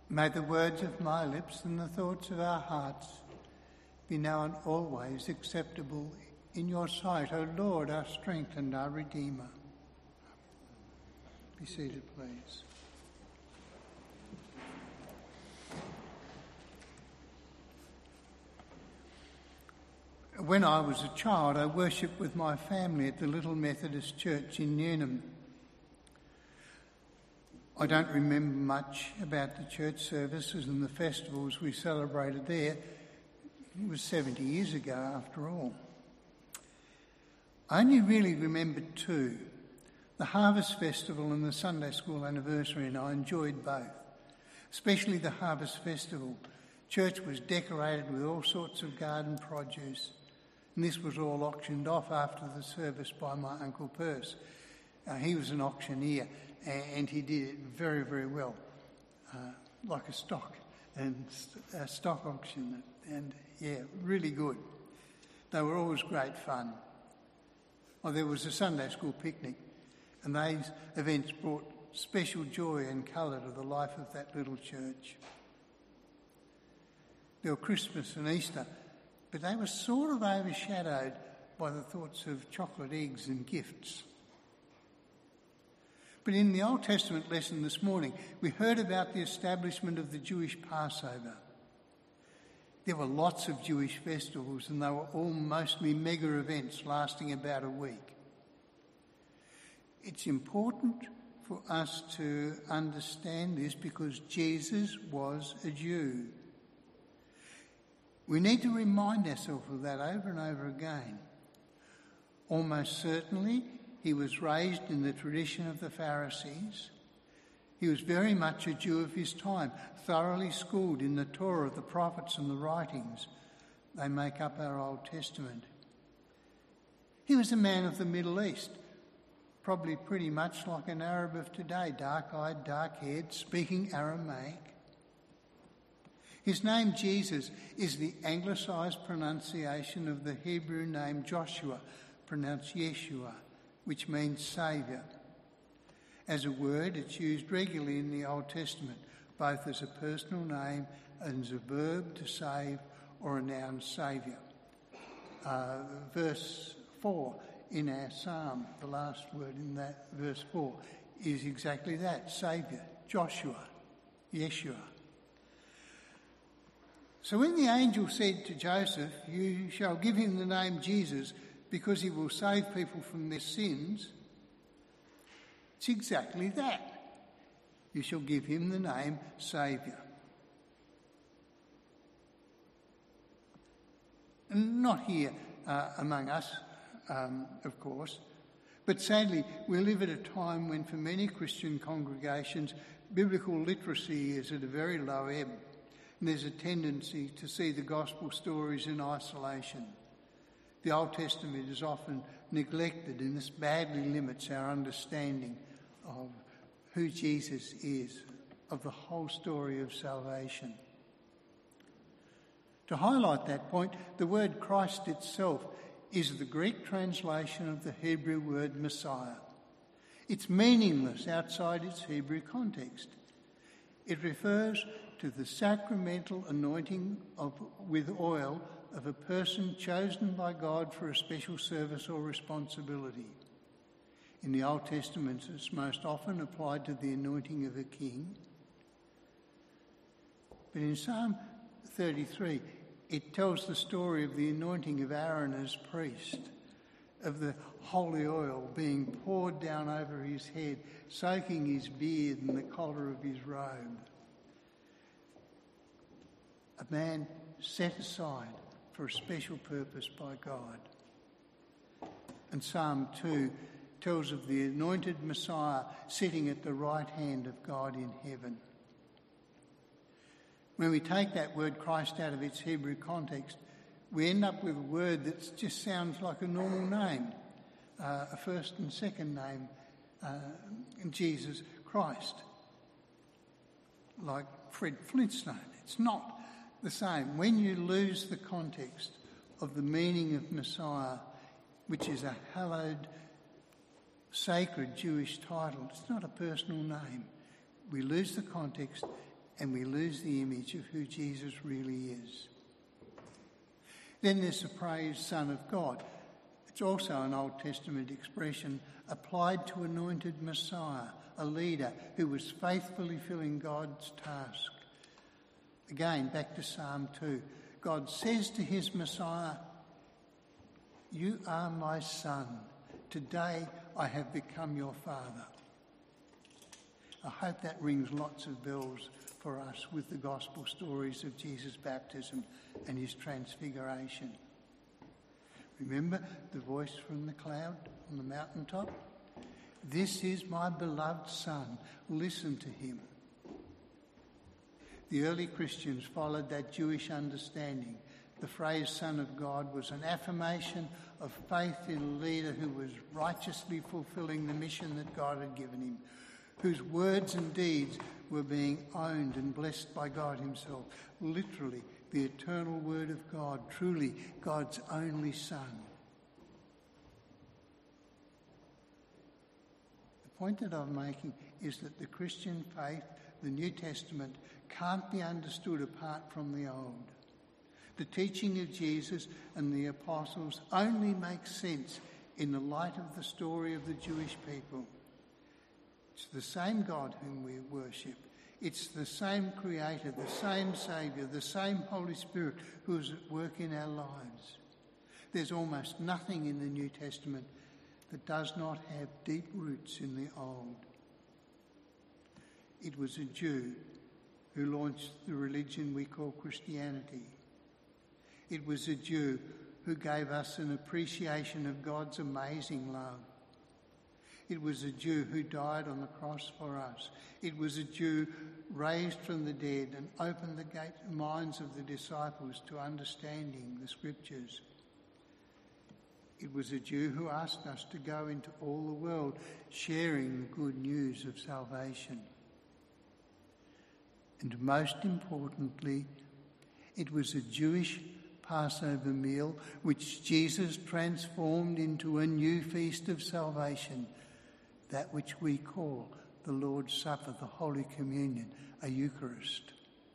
May the words of my lips and the thoughts of our hearts be now and always acceptable in your sight, O Lord, our strength and our Redeemer. Be seated, please. When I was a child, I worshipped with my family at the Little Methodist Church in Newnham. I don't remember much about the church services and the festivals we celebrated there. It was 70 years ago, after all. I only really remember two, the Harvest Festival and the Sunday School anniversary, and I enjoyed both, especially the Harvest Festival. Church was decorated with all sorts of garden produce, and this was all auctioned off after the service by my Uncle Perce. He was an auctioneer, and he did it very, very well, like a stock auction, and yeah, really good. They were always great fun. Oh, there was a Sunday school picnic, and these events brought special joy and colour to the life of that little church. There were Christmas and Easter, but they were sort of overshadowed by the thoughts of chocolate eggs and gifts. But in the Old Testament lesson this morning, we heard about the establishment of the Jewish Passover. There were lots of Jewish festivals, and they were all mostly mega events lasting about a week. It's important for us to understand this because Jesus was a Jew. We need to remind ourselves of that over and over again. Almost certainly, he was raised in the tradition of the Pharisees. He was very much a Jew of his time, thoroughly schooled in the Torah, the prophets and the writings. They make up our Old Testament. He was a man of the Middle East, probably pretty much like an Arab of today, dark-eyed, dark-haired, speaking Aramaic. His name, Jesus, is the anglicised pronunciation of the Hebrew name Joshua, pronounced Yeshua, which means saviour. As a word, it's used regularly in the Old Testament, both as a personal name and as a verb to save or a noun saviour. Verse 4 in our psalm, the last word in that verse 4, is exactly that, saviour, Joshua, Yeshua. So when the angel said to Joseph, "You shall give him the name Jesus because he will save people from their sins," it's exactly that. You shall give him the name Saviour. And not here among us, of course, but sadly we live at a time when for many Christian congregations biblical literacy is at a very low ebb, and there's a tendency to see the gospel stories in isolation. The Old Testament is often neglected, and this badly limits our understanding of who Jesus is, of the whole story of salvation. To highlight that point, the word Christ itself is the Greek translation of the Hebrew word Messiah. It's meaningless outside its Hebrew context. It refers to the sacramental anointing with oil of a person chosen by God for a special service or responsibility. In the Old Testament, it's most often applied to the anointing of a king. But in Psalm 33, it tells the story of the anointing of Aaron as priest, of the holy oil being poured down over his head, soaking his beard and the collar of his robe. A man set aside for a special purpose by God. And Psalm 2 tells of the anointed Messiah sitting at the right hand of God in heaven. When we take that word Christ out of its Hebrew context, we end up with a word that just sounds like a normal name, a first and second name, Jesus Christ, like Fred Flintstone. It's not the same. When you lose the context of the meaning of Messiah, which is a hallowed, sacred Jewish title, it's not a personal name. We lose the context and we lose the image of who Jesus really is. Then there's the praised Son of God. It's also an Old Testament expression applied to anointed Messiah, a leader who was faithfully filling God's task. Again, back to Psalm 2. God says to his Messiah, "You are my son. Today I have become your father." I hope that rings lots of bells for us with the gospel stories of Jesus' baptism and his transfiguration. Remember the voice from the cloud on the mountaintop? "This is my beloved Son. Listen to him." The early Christians followed that Jewish understanding. The phrase Son of God was an affirmation of faith in a leader who was righteously fulfilling the mission that God had given him, whose words and deeds were being owned and blessed by God himself. Literally, the eternal word of God, truly God's only Son. The point that I'm making is that the Christian faith, the New Testament, can't be understood apart from the Old. The teaching of Jesus and the apostles only makes sense in the light of the story of the Jewish people. It's the same God whom we worship. It's the same Creator, the same Saviour, the same Holy Spirit who is at work in our lives. There's almost nothing in the New Testament that does not have deep roots in the Old. It was a Jew who launched the religion we call Christianity. It was a Jew who gave us an appreciation of God's amazing love. It was a Jew who died on the cross for us. It was a Jew raised from the dead and opened the minds of the disciples to understanding the Scriptures. It was a Jew who asked us to go into all the world, sharing the good news of salvation. And most importantly, it was a Jewish Passover meal which Jesus transformed into a new feast of salvation, that which we call the Lord's Supper, the Holy Communion, a Eucharist.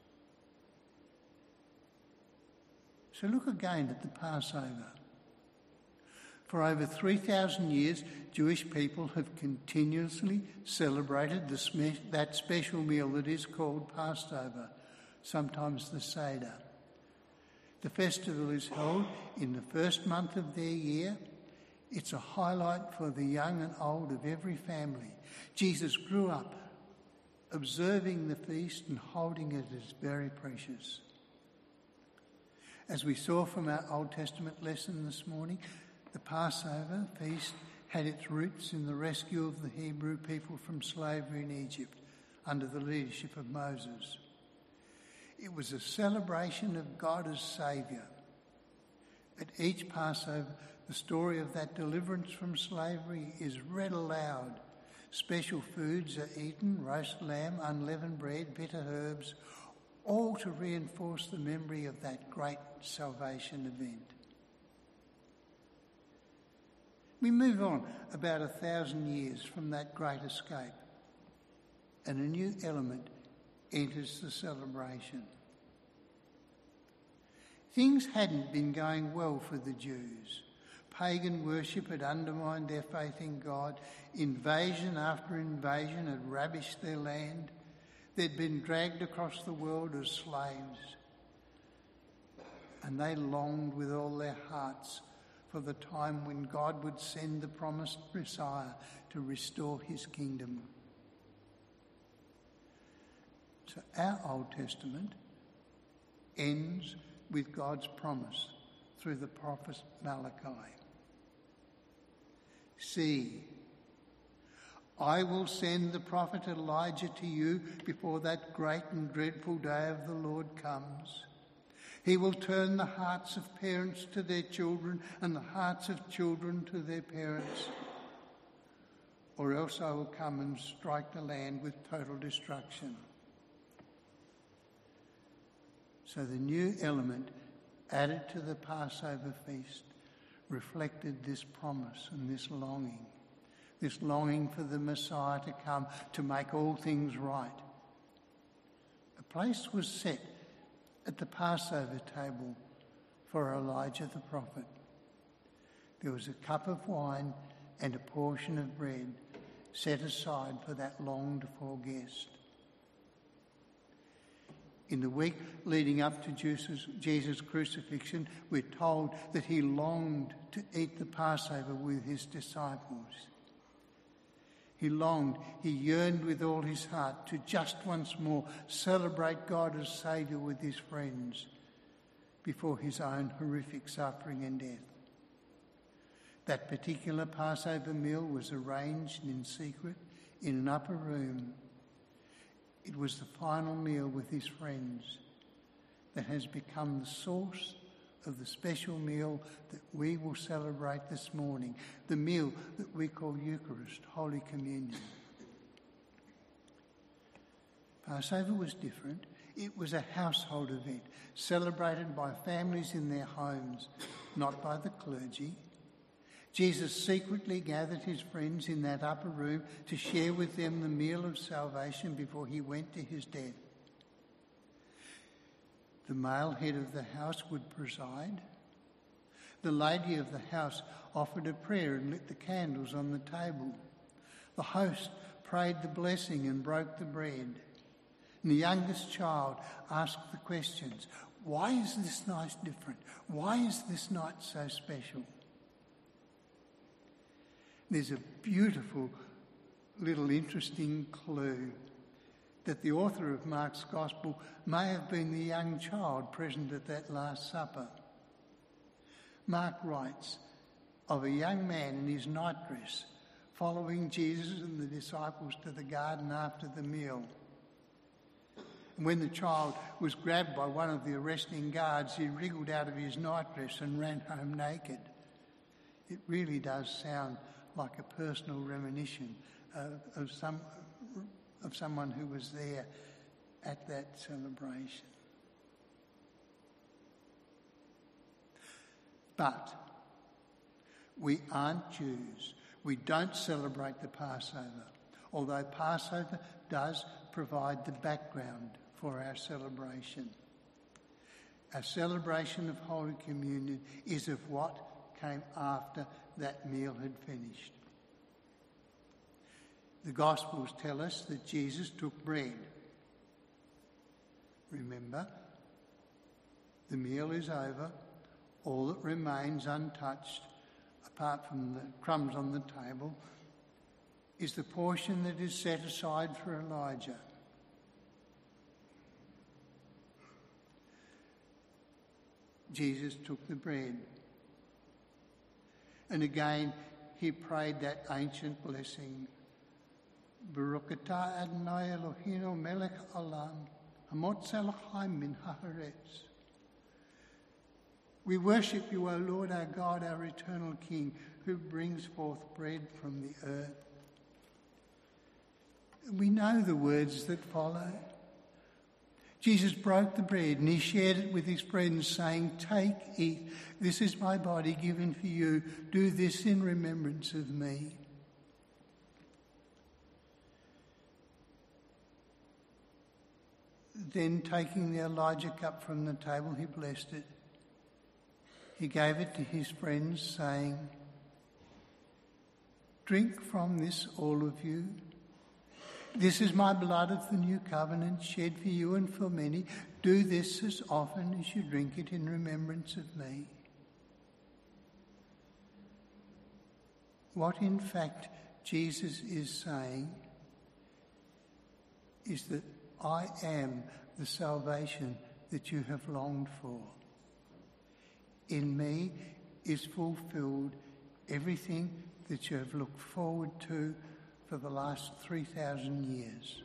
So look again at the Passover. For over 3,000 years, Jewish people have continuously celebrated that special meal that is called Passover, sometimes the Seder. The festival is held in the first month of their year. It's a highlight for the young and old of every family. Jesus grew up observing the feast and holding it as very precious. As we saw from our Old Testament lesson this morning, the Passover feast had its roots in the rescue of the Hebrew people from slavery in Egypt under the leadership of Moses. It was a celebration of God as Saviour. At each Passover, the story of that deliverance from slavery is read aloud. Special foods are eaten, roast lamb, unleavened bread, bitter herbs, all to reinforce the memory of that great salvation event. We move on about 1,000 years from that great escape, and a new element enters the celebration. Things hadn't been going well for the Jews. Pagan worship had undermined their faith in God. Invasion after invasion had ravished their land. They'd been dragged across the world as slaves. And they longed with all their hearts for the time when God would send the promised Messiah to restore his kingdom. So our Old Testament ends with God's promise through the prophet Malachi. See, I will send the prophet Elijah to you before that great and dreadful day of the Lord comes. He will turn the hearts of parents to their children and the hearts of children to their parents, or else I will come and strike the land with total destruction. So the new element added to the Passover feast reflected this promise and this longing for the Messiah to come to make all things right. A place was set at the Passover table for Elijah the prophet. There was a cup of wine and a portion of bread set aside for that longed-for guest. In the week leading up to Jesus' crucifixion, we're told that he longed to eat the Passover with his disciples. He yearned with all his heart to just once more celebrate God as Saviour with his friends before his own horrific suffering and death. That particular Passover meal was arranged in secret in an upper room. It was the final meal with his friends that has become the source of the special meal that we will celebrate this morning, the meal that we call Eucharist, Holy Communion. Passover was different. It was a household event celebrated by families in their homes, not by the clergy. Jesus secretly gathered his friends in that upper room to share with them the meal of salvation before he went to his death. The male head of the house would preside. The lady of the house offered a prayer and lit the candles on the table. The host prayed the blessing and broke the bread. And the youngest child asked the questions. Why is this night different? Why is this night so special? There's a beautiful little interesting clue that the author of Mark's Gospel may have been the young child present at that Last Supper. Mark writes of a young man in his nightdress following Jesus and the disciples to the garden after the meal. And when the child was grabbed by one of the arresting guards, he wriggled out of his nightdress and ran home naked. It really does sound like a personal reminiscence of someone who was there at that celebration. But we aren't Jews. We don't celebrate the Passover, although Passover does provide the background for our celebration. Our celebration of Holy Communion is of what came after that meal had finished. The Gospels tell us that Jesus took bread. Remember, the meal is over. All that remains untouched, apart from the crumbs on the table, is the portion that is set aside for Elijah. Jesus took the bread. And again, he prayed that ancient blessing. Baruch atah Adonai Eloheinu melech olam, hamotzeh l'chaim min haaretz. We worship you, O Lord, our God, our eternal King, who brings forth bread from the earth. We know the words that follow. Jesus broke the bread and he shared it with his friends, saying, "Take, eat. This is my body given for you. Do this in remembrance of me." Then, taking the Elijah cup from the table, he blessed it. He gave it to his friends, saying, "Drink from this, all of you. This is my blood of the new covenant, shed for you and for many. Do this as often as you drink it in remembrance of me." What in fact Jesus is saying is that I am the salvation that you have longed for. In me is fulfilled everything that you have looked forward to for the last 3,000 years.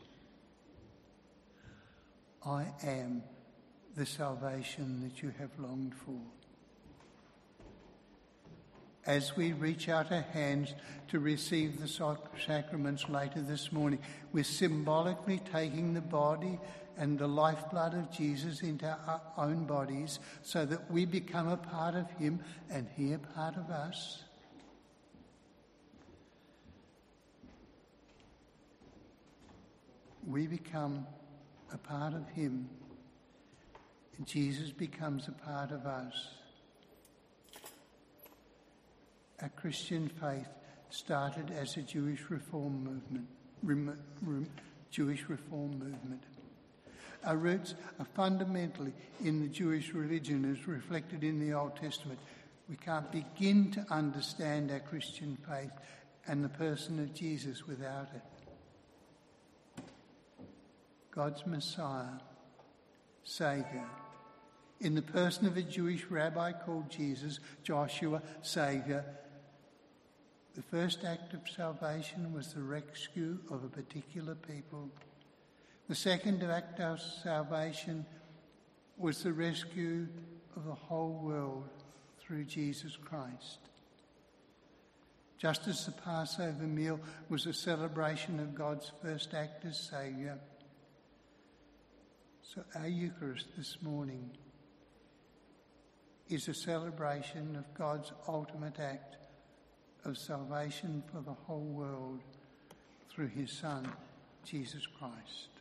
I am the salvation that you have longed for. As we reach out our hands to receive the sacraments later this morning, we're symbolically taking the body and the lifeblood of Jesus into our own bodies so that we become a part of him and he a part of us. We become a part of him, and Jesus becomes a part of us. Our Christian faith started as a Jewish reform movement. Our roots are fundamentally in the Jewish religion as reflected in the Old Testament. We can't begin to understand our Christian faith and the person of Jesus without it. God's Messiah, Saviour, in the person of a Jewish rabbi called Jesus, Joshua, Saviour. The first act of salvation was the rescue of a particular people. The second act of salvation was the rescue of the whole world through Jesus Christ. Just as the Passover meal was a celebration of God's first act as Saviour, so our Eucharist this morning is a celebration of God's ultimate act of salvation for the whole world through his Son, Jesus Christ.